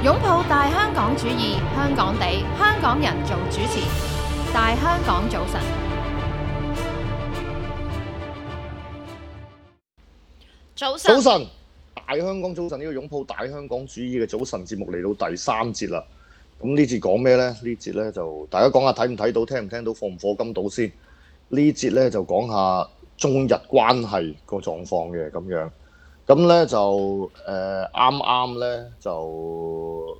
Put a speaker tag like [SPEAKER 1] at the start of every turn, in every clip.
[SPEAKER 1] 擁抱大香港主義，香港地，香港人做主持，大香港早晨。早晨，
[SPEAKER 2] 大香港早晨，呢個擁抱大香港主義嘅早晨節目嚟到第3節啦。咁呢節講咩呢？呢節呢就大家講下睇唔睇到、聽唔聽到、課唔課金到先。呢節呢就講下中日關係個狀況嘅咁樣。咁呢就啱啱呢就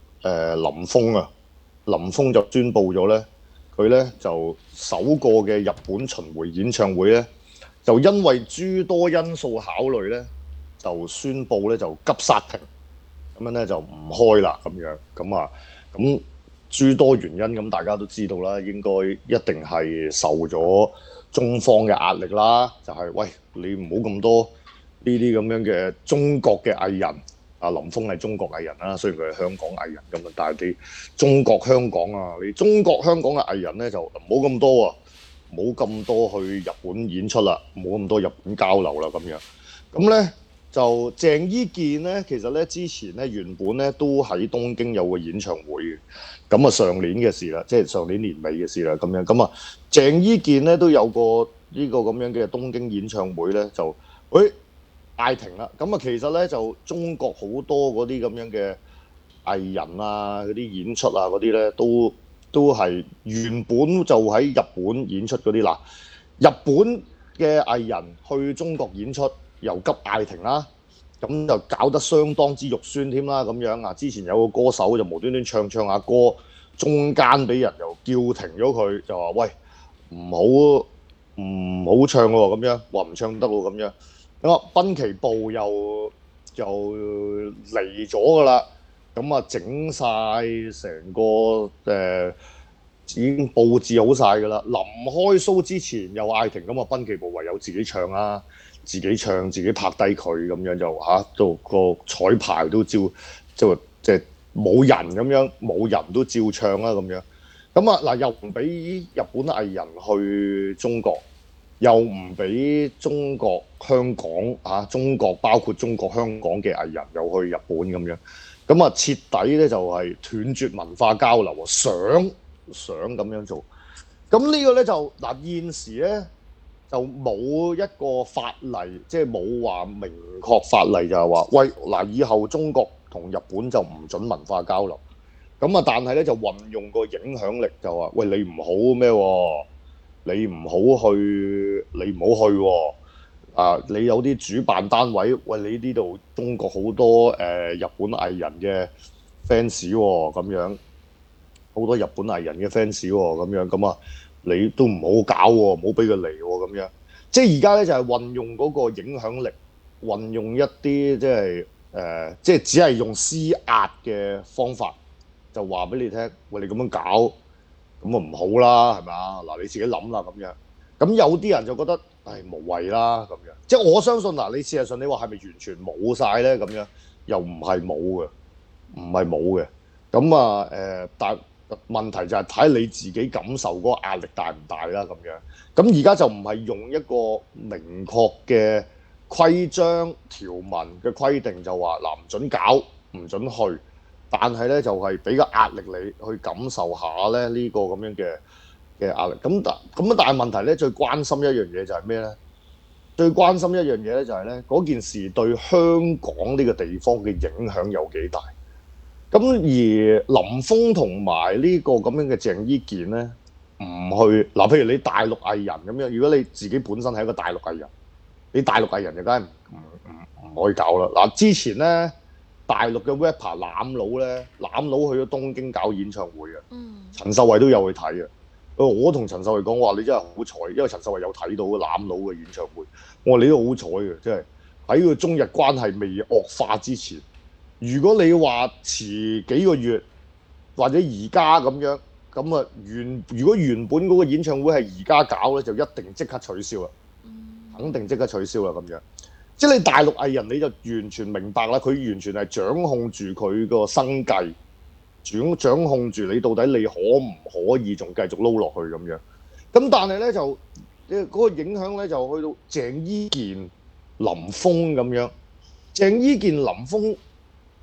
[SPEAKER 2] 林峰就宣布咗呢，佢呢就首個嘅日本巡迴演唱會呢，就因為諸多因素考慮呢，就宣布咧就急剎停，咁樣咧就唔開啦咁樣，咁諸多原因咁大家都知道啦，應該一定係受咗中方嘅壓力啦，就係、喂你唔好咁多呢啲咁樣嘅中國嘅藝人，啊林峰係中國藝人啦，雖然佢係香港藝人咁啊，但係你中國香港啊，你中國香港嘅藝人咧就唔好咁多啊，冇咁多去日本演出啦，冇咁多日本交流啦咁樣，咁咧。就鄭伊健咧，其實咧之前咧原本咧都喺東京有個演唱會嘅，咁啊上年嘅事啦，即係上年年尾嘅事啦，咁樣咁啊鄭伊健咧都有個呢個咁樣嘅東京演唱會咧，就嗌停啦。咁啊其實咧就中國好多嗰啲咁樣嘅藝人啊，嗰啲演出啊嗰啲咧都係原本就喺日本演出嗰啲啦，日本嘅藝人去中國演出。又急嗌停啦，咁就搞得相當之肉酸添啦，咁樣啊！之前有個歌手就無端端唱下歌，中間俾人又叫停咗佢，就話喂唔好唱喎，咁樣話唔唱得喎，咁樣。咁啊，濱崎步又嚟咗噶啦，咁啊整晒成個已經佈置好晒噶啦。臨開 show 之前又嗌停，咁啊濱崎步唯有自己唱啦。自己唱，自己拍低佢咁樣就到個彩排都即係冇人咁樣，冇人都照唱啦咁樣。咁啊嗱，又唔俾日本藝人去中國，又唔俾中國香港中國包括中國香港嘅藝人又去日本咁樣。咁啊徹底咧就係斷絕文化交流啊！想咁樣做。咁呢個咧就嗱現時咧。就冇一個法例，即係冇話明確法例就係話，喂嗱，以後中國同日本就唔准文化交流。咁啊，但係咧就運用個影響力就話，喂你唔好咩喎？你唔好去喎。你有啲主辦單位，喂你呢度中國好多日本藝人嘅 fans 喎，咁樣好多日本藝人嘅 fans 喎，咁樣咁啊。你都唔好搞喎，唔好俾佢嚟喎，咁樣。即係而家咧就係運用嗰個影響力，運用一啲即係只係用施壓嘅方法，就話俾你聽，喂你咁樣搞，咁啊唔好啦，係咪啊？嗱你自己諗啦咁樣。咁有啲人就覺得，無謂啦咁樣。即係我相信嗱，你事實上你話係咪完全冇晒咧？咁樣又唔係冇嘅，唔係冇嘅。咁但問題就係睇你自己感受嗰個壓力大唔大啦咁樣。咁而家就唔係用一個明確嘅規章條文嘅規定，就話嗱唔準搞，唔準去。但係咧就係俾個壓力你去感受下咧呢個咁樣嘅壓力。咁但係問題咧最關心一樣嘢就係咩咧？最關心一樣嘢咧就係咧嗰件事對香港呢個地方嘅影響有幾大？咁而林峰同埋呢個咁樣嘅鄭伊健咧，唔去嗱，譬如你大陸藝人咁樣，如果你自己本身係一個大陸藝人，你大陸藝人就梗係唔可以搞啦。嗱，之前咧大陸嘅 rapper 攬佬去咗東京搞演唱會嘅，陳秀慧都有去睇嘅。我同陳秀慧講話，你真係好彩，因為陳秀慧有睇到攬佬嘅演唱會。我話你都好彩嘅，即係喺個中日關係未惡化之前。如果你話遲幾個月或者而家咁樣，咁啊如果原本嗰個演唱會係而家搞咧，就一定即刻取消啦，肯定即刻取消啦咁樣。即係你大陸藝人你就完全明白啦，佢完全係掌控住佢個生計，掌控住你到底你可唔可以仲繼續撈落去咁樣。咁但係咧就嗰個影響咧就去到鄭伊健、林峰咁樣。鄭伊健、林峰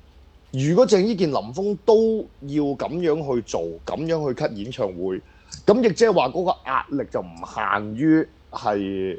[SPEAKER 2] 如果鄭伊健、林峰都要咁樣去做，咁樣去 cut 演唱會，咁亦即係話嗰個壓力就唔限於係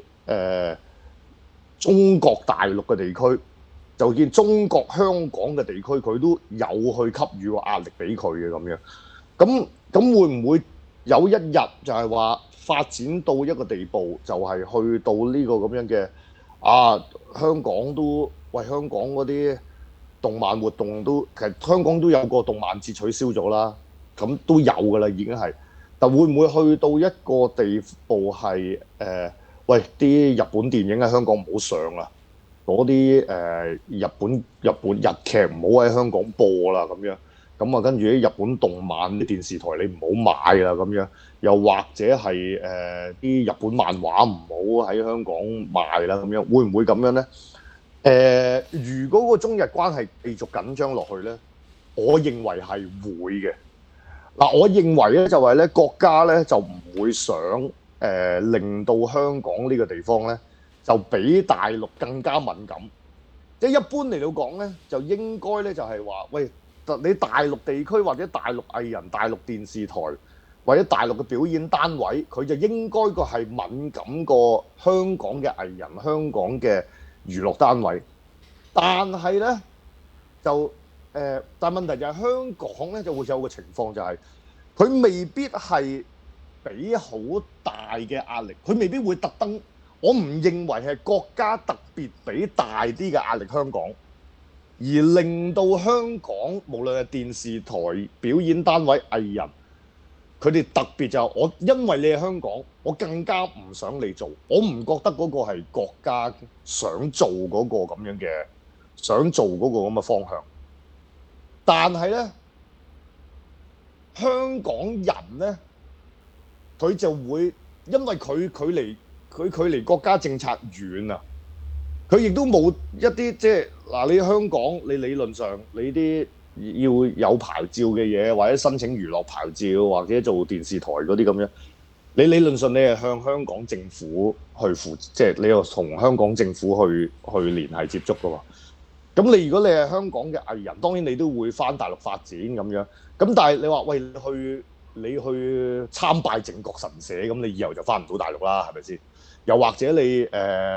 [SPEAKER 2] 中國大陸嘅地區，就見中國香港嘅地區佢都有去給予個壓力俾佢嘅咁樣。咁會唔會有一日就係話發展到一個地步，就係去到呢個咁樣嘅香港都香港嗰啲動漫活動都其實香港都有個動漫節取消咗啦，咁都有㗎啦已經係，但會唔會去到一個地步係啲日本電影喺香港唔好上啦，嗰啲日本日劇唔好喺香港播啦咁樣，咁啊跟住啲日本動漫啲電視台你唔好買啦咁樣，又或者係啲日本漫畫唔好喺香港賣啦咁樣，會唔會咁樣呢？如果個中日關係繼續緊張落去呢，我認為係會嘅。嗱，我認為咧就係咧國家咧就唔會想令到香港呢個地方咧就比大陸更加敏感。即係一般嚟到講咧，就應該咧就係話，喂，你大陸地區或者大陸藝人、大陸電視台或者大陸嘅表演單位，佢就應該個係敏感過香港嘅藝人、香港嘅娛樂單位，但係咧就但問題就係香港咧就會有個情況就係佢未必係俾好大嘅壓力，佢未必會特登。我唔認為係國家特別俾大啲嘅壓力香港，而令到香港無論係電視台、表演單位、藝人，佢哋特別就我因為你係香港，我更加唔想你做。我唔覺得嗰個係國家想做嗰個咁樣嘅，想做嗰個咁嘅方向。但係咧，香港人咧，佢就會因為佢距離國家政策遠啊，佢亦都冇一啲即係嗱，你香港你理論上你啲要有牌照嘅嘢，或者申請娛樂牌照，或者做電視台嗰啲咁樣，你理論上你係向香港政府去即係你又同香港政府去聯繫接觸噶嘛。咁你如果你係香港嘅藝人，當然你都會返大陸發展咁樣。咁但係你話喂，你去參拜靖國神社，咁你以後就返唔到大陸啦，係咪先？又或者你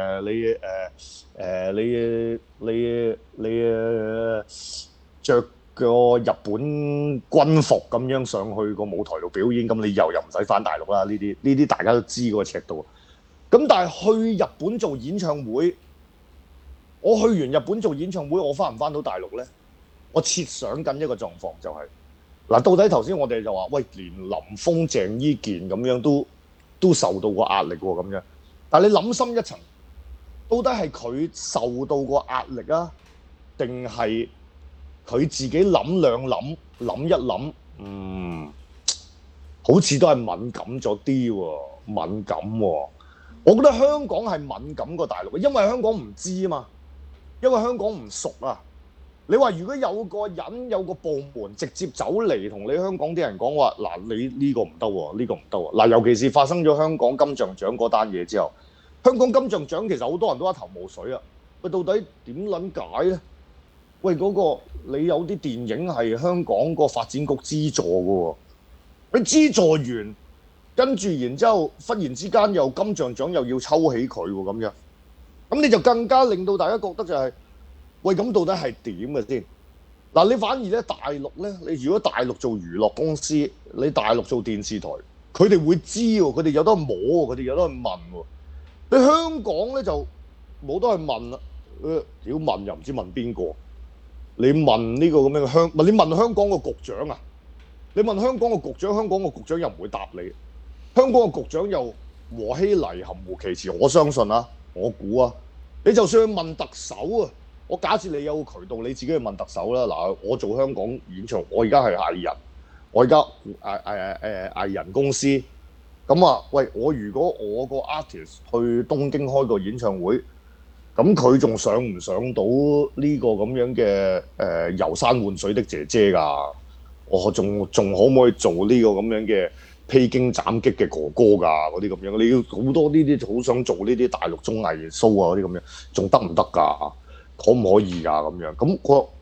[SPEAKER 2] 著個日本軍服咁樣上去個舞台度表演，咁你以後又唔使返大陸啦。呢啲大家都知嗰個尺度。咁但係去日本做演唱會，我去完日本做演唱會，我返唔返到大陸呢？我設想緊一個狀況就係嗱，到底頭先我哋就話喂，連林峰、鄭伊健咁樣都受到個壓力喎咁樣。但係你諗深一層，到底係佢受到個壓力啊，定係佢自己諗兩諗一諗，好似都係敏感咗啲喎，敏感喎。我覺得香港係敏感過大陸，因為香港唔知啊嘛，因為香港唔熟啊。你話如果有個人有個部門直接走嚟同你香港啲人講話，嗱，你呢個唔得喎，呢個唔得喎。嗱，尤其是發生咗香港金像獎嗰單嘢之後，香港金像獎其實好多人都一頭霧水啊。喂，到底點撚解咧？喂，嗰個你有啲電影係香港個發展局資助嘅喎，你資助完，跟住然之後忽然之間又金像獎又要抽起佢喎咁樣，咁你就更加令到大家覺得就係。喂，咁到底係點嘅先？嗱，你反而咧大陸咧，你如果大陸做娛樂公司，你大陸做電視台，佢哋會知喎，佢哋有得摸喎，佢哋有得去問喎。你香港咧就冇得去問啦，屌問又唔知問邊個？你問呢個咁樣嘅你問香港個局長啊？你問香港個局長，香港個局長又唔會答你。香港個局長又和稀泥含糊其辭，我相信啊，我估啊，你就算去問特首啊。我假設你有個渠道，你自己去問特首啦。嗱，我做香港演唱，我而家係藝人，我而家藝人公司。咁啊，喂，如果我個 artist 去東京開個演唱會，咁佢仲上唔上到呢個咁樣嘅遊山玩水的姐姐㗎？我仲可唔可以做呢個咁樣嘅披荊斬棘嘅哥哥㗎？嗰啲咁樣，你要好多呢啲好想做呢啲大陸綜藝 show 啊嗰啲咁樣，仲得唔得㗎？可唔可以㗎咁樣？咁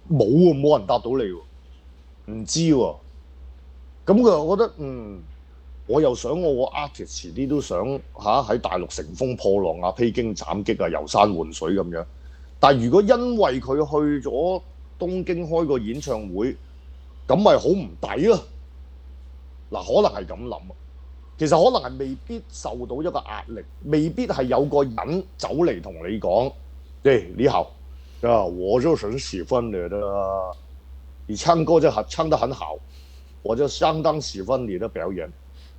[SPEAKER 2] 冇喎，冇人答到你喎，唔知喎。咁我覺得我又想我個 artist 遲啲都想喺大陸乘風破浪啊、披荊斬棘啊、遊山玩水咁樣。但係如果因為佢去咗東京開個演唱會，咁咪好唔抵咯。嗱，可能係咁諗，其實可能係未必受到一個壓力，未必係有個人走嚟同你講，你好，我就是很喜歡你的，你唱歌就唱得很好，我就相當喜歡你的表演。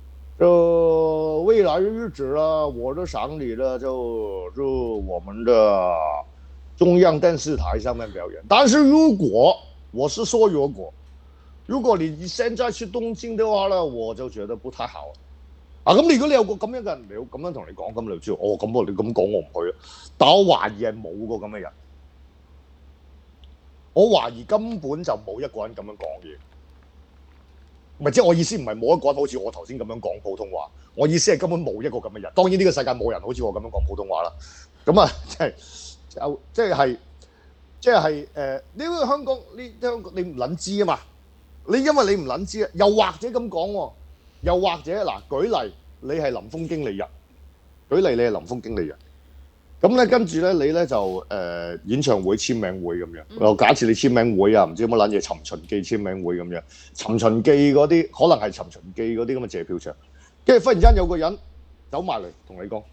[SPEAKER 2] 未來日子啦，我都想你呢，就我們的中央電視台上面表演。但是如果我是說如果你現在去東京的話呢，我就覺得不太好。咁如果你有個咁樣嘅人嚟咁樣同你講，咁你就知道，咁你咁講我唔去。但我懷疑係冇個咁嘅人，我懷疑根本就冇一個人咁樣講嘢。唔係，即係我意思唔係冇一個人好似我頭先咁樣講普通話，我意思係根本冇一個咁嘅人。當然呢個世界冇人好似我咁樣講普通話啦。咁啊，即係呢個香港你唔撚知啊嘛？因為你唔撚知啊，又或者咁講喎，又或者嗱，舉例你係林峰經理人，咁咧跟住咧你咧就演唱會簽名會咁樣，又假設你簽名會啊，唔知有乜撚嘢尋秦記簽名會咁樣，尋秦記嗰啲可能係尋秦記嗰啲咁嘅謝票場，跟住忽然之間有個人走埋嚟同你講，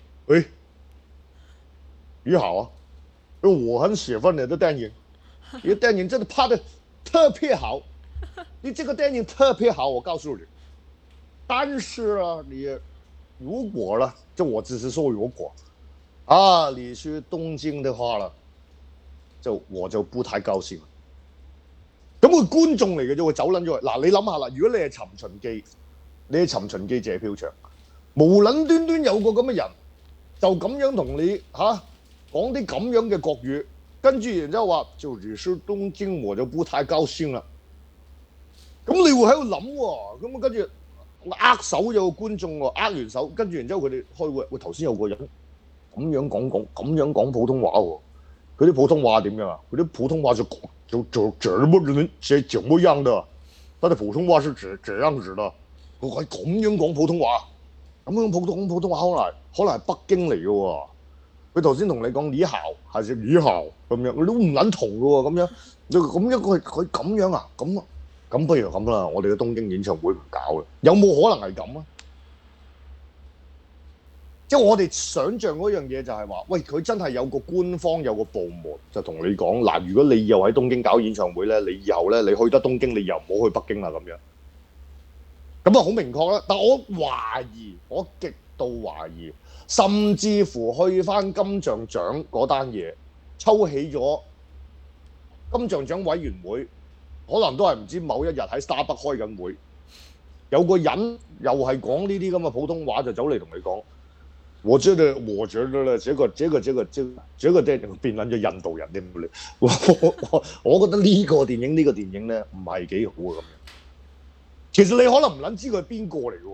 [SPEAKER 2] 於豪啊，我很喜歡你的電影，你的電影真的拍得特別好，你這個電影特別好，我告訴你，但是啊，你如果啦，就我只是說如果。你去東京的話啦，我就不太高興。咁個觀眾嚟嘅啫，會走撚咗去。嗱，你諗下啦，如果你係尋秦記謝票場，無撚端端有個咁嘅人，就咁樣同你講啲咁樣嘅國語，跟住然之後話就如是東京我就不太高興啦。咁你會喺度諗喎，咁跟住握手有個觀眾喎，握完手，跟住然之後佢哋開會，喂頭先有個人。咁樣講普通話喎，佢啲普通話點樣啊？佢啲普通話就這麼樣的，他的普通話是這樣子的。佢係咁樣講普通話，咁樣普通話可能係北京嚟嘅喎。佢頭先同你講你好，還是你好咁樣，你都唔撚同嘅喎。咁樣佢咁樣啊？咁不如咁啦，我哋嘅東京演唱會唔搞啦。有冇可能係咁啊？即係我哋想像嗰樣嘢就係話，喂，佢真係有個官方有個部門就同你講，嗱，如果你又喺東京搞演唱會咧，你以後咧你去得東京，你又唔好去北京啦咁樣。咁啊好明確啦，但我極度懷疑，甚至乎去翻金像獎嗰單嘢，抽起咗金像獎委員會，可能都係唔知某一日喺 Starbucks 開緊會，有個人又係講呢啲咁嘅普通話就走嚟同你講。我覺得咧，這個電影變撚咗印度人添，我覺得呢個電影咧唔係幾好啊咁樣。其實你可能唔撚知佢係邊個嚟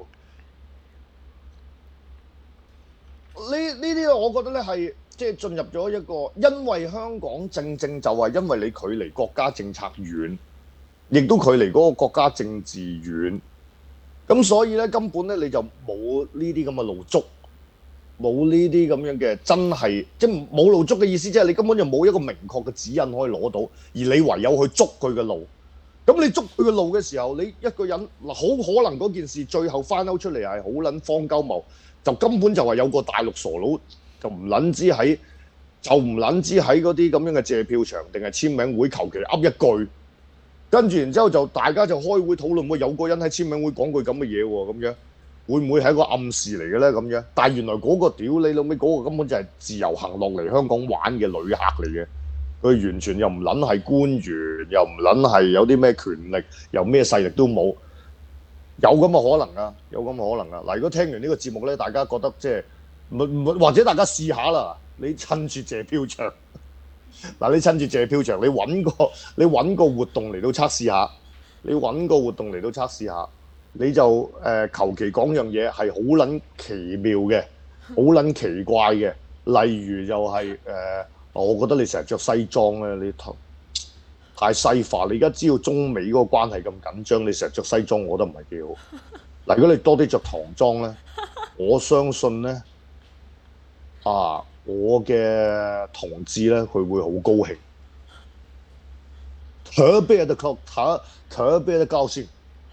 [SPEAKER 2] 喎。呢啲我覺得咧係即係進入咗一個，因為香港正就係因為你距離國家政策遠，亦都距離嗰個國家政治遠，咁所以咧根本咧你就冇呢啲咁嘅路捉。冇呢啲咁樣嘅真係，即係冇路捉嘅意思，即係你根本就冇一個明確嘅指引可以攞到，而你唯有去捉佢嘅路。咁你捉佢嘅路嘅時候，你一個人好可能嗰件事最後翻勾出嚟係好撚荒鳩謬，就根本就係有個大陸傻佬就唔撚知喺嗰啲咁樣嘅謝票場定係簽名會求其噏一句，跟住然之後就大家就開會討論，會有個人喺簽名會講句咁嘅嘢喎，咁樣。會唔會係一個暗示嚟嘅咧？咁樣，但係原來嗰個屌你老味嗰個根本就係自由行落嚟香港玩嘅旅客嚟嘅，佢完全又唔撚係官員，又唔撚係有啲咩權力，又咩勢力都冇，有咁嘅可能啊！嗱，如果聽完呢個節目咧，大家覺得即係或者大家試下啦，你趁住謝票場，嗱，你趁住謝票場，你揾個活動嚟到測試下。你就求其講樣嘢係好撚奇妙嘅，好撚奇怪嘅，例如就係我覺得你成日着西裝咧，你太西化。你而家知道中美嗰個關係咁緊張，你成日着西裝，我覺得唔係幾好。嗱，如果你多啲着唐裝咧，我相信咧我嘅同志咧，佢會好高興，特別的高興。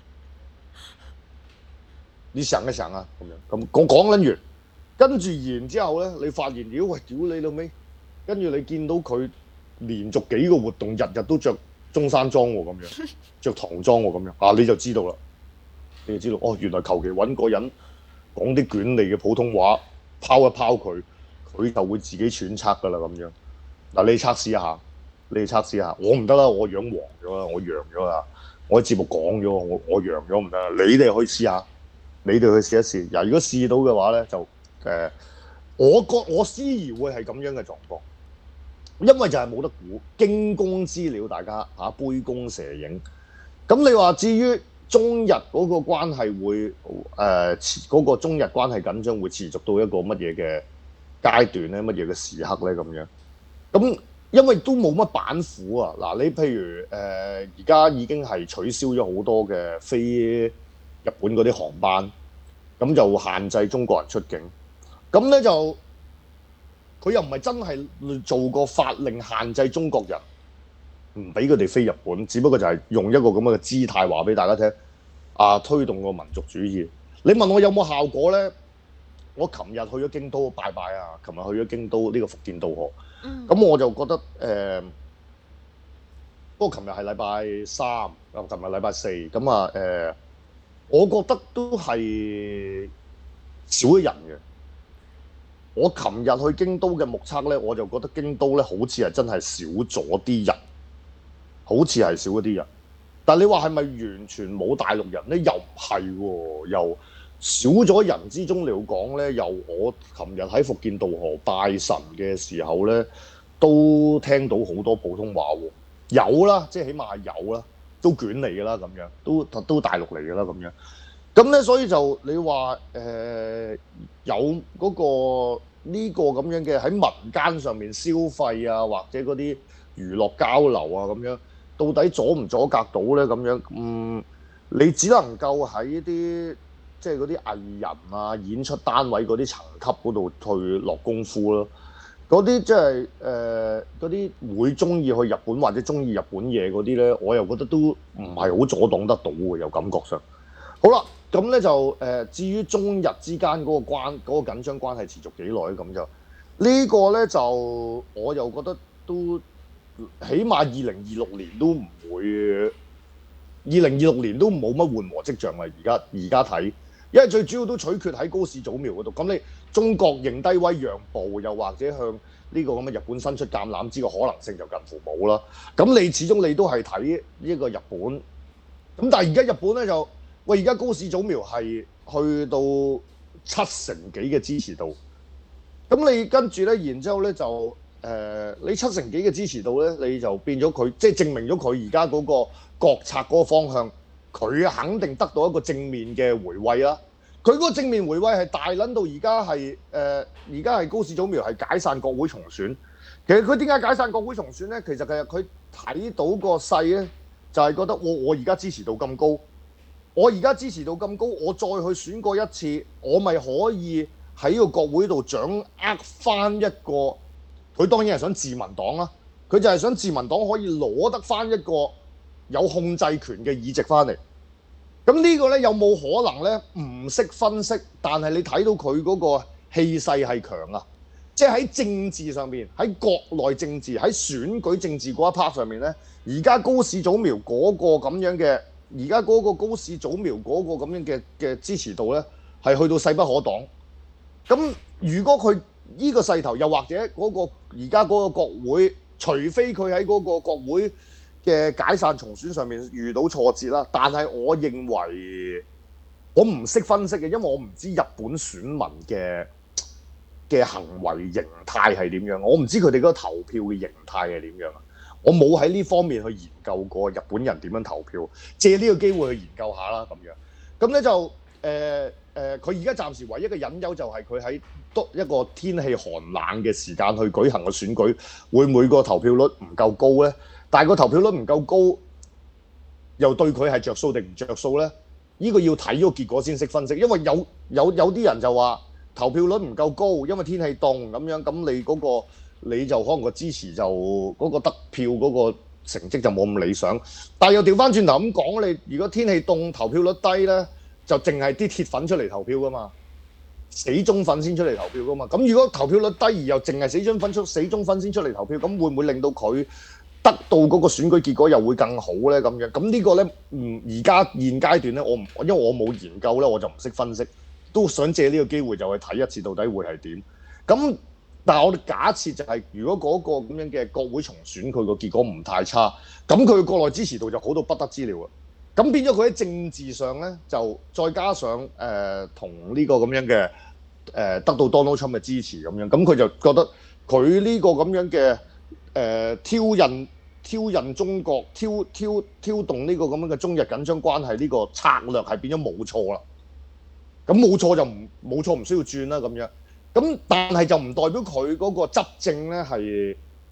[SPEAKER 2] 你想一想啊，咁講撚完，跟住然之後咧，你發現屌你老味，跟住你見到佢連續幾個活動，日日都着中山裝喎，咁樣着唐裝喎，咁樣你就知道啦。你就知道原來求其揾個人講啲捲脷嘅普通話，拋一拋佢，佢就會自己揣測噶啦咁樣。嗱，你測試一下，我唔得啦，我養黃咗啦，我陽咗啦，我喺節目講咗，我陽咗唔得啦，你哋可以試下。你哋去試一試，如果試到嘅話咧，就我思疑會係咁樣嘅狀況，因為就係冇得估，驚弓之鳥，大家杯弓蛇影。咁你話至於中日嗰個關係會嗰個中日關係緊張會持續到一個乜嘢嘅階段咧？乜嘢嘅時刻咧？咁樣咁，因為都冇乜板斧啊！嗱，你譬如而家已經係取消咗好多嘅飛日本嗰啲航班，咁就限制中國人出境。咁咧就佢又唔係真係做過法令限制中國人唔俾佢哋飛日本，只不過就係用一個咁嘅姿態話俾大家聽，推動個民族主義。你問我有冇效果咧？我琴日去咗京都拜拜啊！琴日去咗京都呢個伏見稻荷，咁我就覺得不過琴日係禮拜三，琴日禮拜四，咁我覺得都係少咗人嘅。我琴日去京都嘅目測咧，我就覺得京都咧好似係真係少咗啲人，好似係少咗啲人。但係你話係咪完全冇大陸人咧？又唔係喎，又少咗人之中嚟講咧，又我琴日喺伏見稻荷拜神嘅時候咧，都聽到好多普通話喎，有啦，即係起碼係有啦。都捲嚟㗎啦，咁樣都大陸嚟㗎啦，咁樣咁咧，所以就你話有嗰個呢個咁樣嘅喺民間上面消費啊，或者嗰啲娛樂交流啊，咁樣到底阻唔阻隔到咧？咁樣你只能夠喺啲即係嗰啲藝人啊、演出單位嗰啲層級嗰度去落功夫咯。嗰啲即係嗰啲會中意去日本或者中意日本嘢嗰啲咧，我又覺得都唔係好阻擋得到嘅，有感覺上。好啦，咁咧就至於中日之間嗰個緊張關係持續幾耐咁就呢個咧就我又覺得都起碼2026年都唔會，2026年都冇乜緩和跡象啦。而家睇，因為最主要都取決喺高市早苗嗰度。咁你中國認低威讓步，又或者向呢個咁嘅日本伸出橄欖枝嘅可能性就近乎冇啦。咁你始終你都係睇呢個日本。咁但係而家日本咧就而家高市早苗係去到70%幾嘅支持度。咁你跟住咧，然之後咧就你70%幾嘅支持度咧，你就變咗佢，即係證明咗佢而家嗰個國策嗰個方向，佢肯定得到一個正面嘅回饋啦。佢嗰個正面回饋係大撚到而家係高市早苗係解散國會重選。其實佢點解解散國會重選咧？其實佢睇到個勢咧，就係覺得我而家支持度咁高，我再去選過一次，我咪可以喺個國會度掌握翻一個。佢當然係想自民黨啦，佢就係想自民黨可以攞得翻一個有控制權嘅議席翻嚟。咁呢個咧有冇可能咧？唔識分析，但係你睇到佢嗰個氣勢係強啊！即係喺政治上面，喺國內政治、喺選舉政治嗰一 part 上面咧，而家高市早苗嗰個咁樣嘅，而家嗰個高市早苗嗰個咁樣嘅支持度咧，係去到勢不可擋。咁如果佢呢個勢頭，又或者嗰個而家嗰個國會，除非佢喺嗰個國會嘅解散重選上面遇到挫折啦，但係我認為我唔識分析嘅，因為我唔知日本選民嘅行為形態係點樣，我唔知佢哋嗰個投票嘅形態係點樣，我冇喺呢方面去研究過日本人點樣投票，借呢個機會去研究下啦咁樣。咁咧就佢而家暫時唯一嘅隱憂就係佢喺一個天氣寒冷嘅時間去舉行嘅選舉，會唔會個投票率唔夠高咧？ 但係個投票率唔夠高，又對佢係着數定唔着數咧？呢個要睇個結果先識分析，因為有啲人就話投票率唔夠高，因為天氣凍咁樣，咁你就可能個支持就嗰個得票嗰個成績就冇咁理想。但係又調翻轉頭咁講，你如果天氣凍投票率低咧，就淨係啲鐵粉出嚟投票噶嘛，死忠粉先出嚟投票噶嘛。咁如果投票率低而又淨係死忠粉先出嚟投票，咁會唔會令到佢得到嗰個選舉結果又會更好咧？咁樣咁呢個咧，而家現階段咧，因為我冇研究咧，我就唔識分析，都想借呢個機會就去睇一次到底會係點。咁但係我哋假設就係，如果嗰個咁樣嘅國會重選佢個結果唔太差，咁佢國內支持度就好到不得之了啊！咁變咗佢喺政治上咧，就再加上同呢個咁樣嘅得到 Donald Trump 嘅支持咁樣，咁佢就覺得佢呢個咁樣嘅挑釁中國、挑動呢個咁樣嘅中日緊張關係呢個策略係變咗冇錯啦。咁冇錯就冇錯，唔需要轉啦咁樣。咁但係就唔代表佢嗰個執政咧係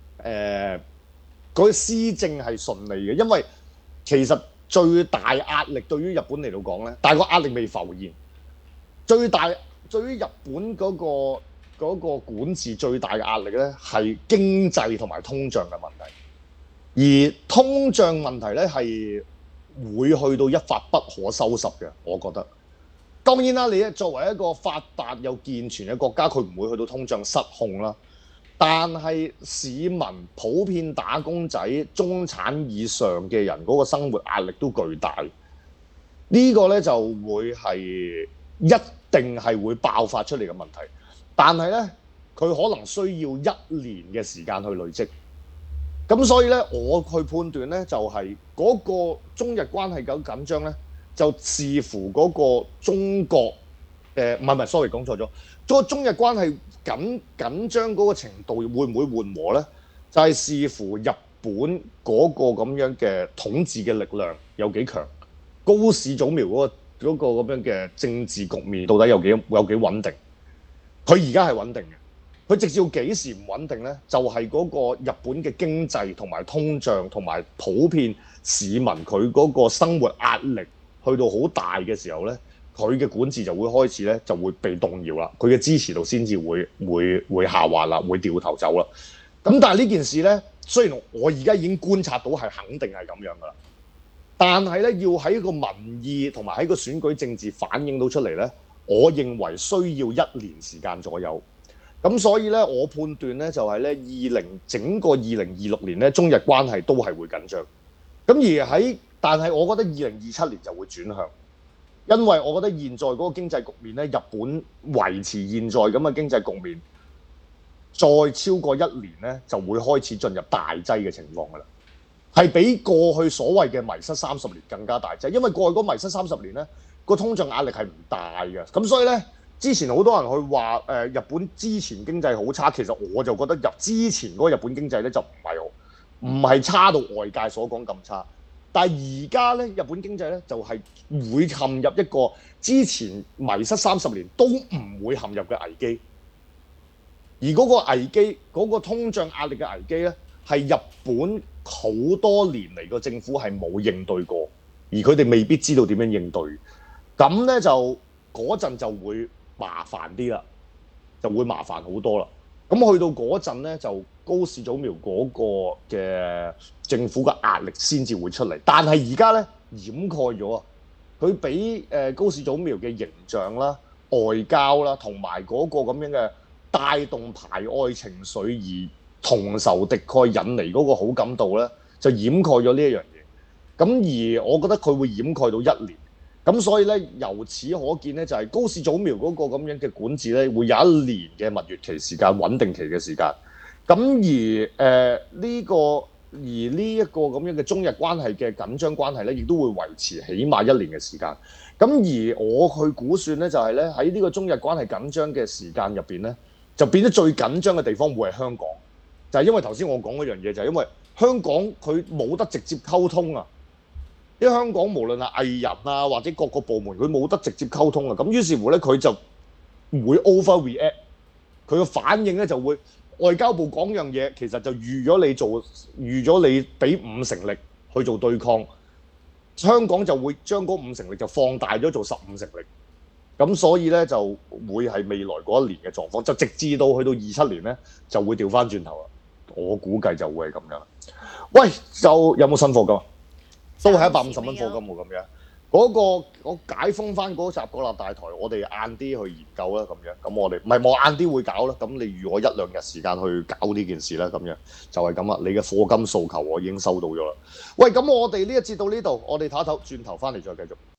[SPEAKER 2] 嗰啲施政係順利嘅，因為其實最大壓力對於日本嚟到講咧，但係個壓力未浮現。對於日本嗰個管治最大嘅壓力咧係經濟同埋通脹嘅問題。而通脹問題咧係會去到一發不可收拾嘅，我覺得。當然啦，你作為一個發達又健全嘅國家，佢唔會去到通脹失控啦。但係市民普遍打工仔、中產以上嘅人嗰個生活壓力都巨大，呢個咧就會係一定係會爆發出嚟嘅問題。但係咧，佢可能需要1年嘅時間去累積。咁所以咧，我去判斷咧，就係嗰個中日關係咁緊張咧，就視乎嗰個中國唔係 sorry 講錯咗，嗰個中日關係緊張嗰個程度會唔會緩和咧？就係視乎日本嗰個咁樣嘅統治嘅力量有幾強，高市早苗嗰個咁樣嘅政治局面到底有幾穩定？佢而家係穩定嘅。佢直至到幾時唔穩定咧？就係嗰個日本嘅經濟同埋通脹同埋普遍市民佢嗰個生活壓力去到好大嘅時候咧，佢嘅管治就會開始咧就會被動搖啦，佢嘅支持度先至會下滑啦，會掉頭走啦。咁但係呢件事咧，雖然我而家已經觀察到係肯定係咁樣噶啦，但係咧要喺個民意同埋喺個選舉政治反映到出嚟咧，我認為需要1年時間左右。咁所以咧，我判斷咧就係咧，整個2026年咧，中日關係都係會緊張。咁但係我覺得2027年就會轉向，因為我覺得現在嗰個經濟局面咧，日本維持現在咁嘅經濟局面，再超過1年咧，就會開始進入大劑嘅情況㗎啦，係比過去所謂嘅迷失30年更加大劑，因為過去嗰迷失30年咧，個通脹壓力係唔大嘅，咁所以咧。之前好多人去話日本之前經濟好差，其實我就覺得之前嗰個日本經濟咧就唔係差到外界所講咁差，但係而家咧日本經濟咧就係會陷入一個之前迷失30年都唔會陷入嘅危機，而嗰個危機嗰個通脹壓力嘅危機咧係日本好多年嚟個政府係冇應對過，而佢哋未必知道點樣應對，咁咧就嗰陣就會麻煩啲啦，就會麻煩好多啦。咁去到嗰陣咧，就高市早苗嗰個嘅政府嘅壓力先至會出嚟。但係而家咧掩蓋咗啊，佢俾高市早苗嘅形象啦、外交啦，同埋嗰個咁樣嘅帶動排外情緒而同仇敵愾引嚟嗰個好感度咧，就掩蓋咗呢一樣嘢。咁而我覺得佢會掩蓋到1年。咁所以咧，由此可見咧，就係高市早苗嗰個咁樣嘅管治咧，會有1年嘅蜜月期時間、穩定期嘅時間。咁而呢一個咁樣嘅中日關係嘅緊張關係咧，亦都會維持起碼1年嘅時間。咁而我去估算咧，就係咧喺呢個中日關係緊張嘅時間入邊咧，就變咗最緊張嘅地方會係香港，就係因為頭先我講嗰樣嘢，就係因為香港佢冇得直接溝通啊。因為香港無論係藝人啊或者各個部門，佢冇得直接溝通啊，咁於是乎咧佢就會 overreact，佢嘅反應咧就會外交部講樣嘢，其實就預咗你俾五成力去做對抗，香港就會將嗰五成力就放大咗做15成力。咁所以咧就會係未來嗰一年嘅狀況，就直至到去到27年咧就會調翻轉頭啦。我估計就會係咁樣。喂，就有冇新課金啊？都係150蚊課金喎，咁樣。嗰、個我解封翻嗰集嗰立大台，我哋晏啲去研究啦，咁樣。咁我哋唔係我晏啲會搞啦。咁你預我1-2日時間去搞呢件事啦，咁樣就係咁啦。你嘅課金訴求我已經收到咗啦。喂，咁我哋呢一節到呢度，我哋唞一唞，轉頭翻嚟再繼續。